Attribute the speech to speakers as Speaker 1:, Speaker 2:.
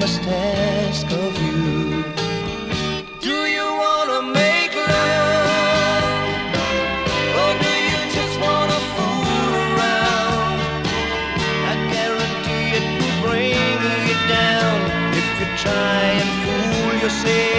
Speaker 1: must ask of you. Do you wanna make love, or do you just wanna fool around? I guarantee it will bring you down if you try and fool yourself.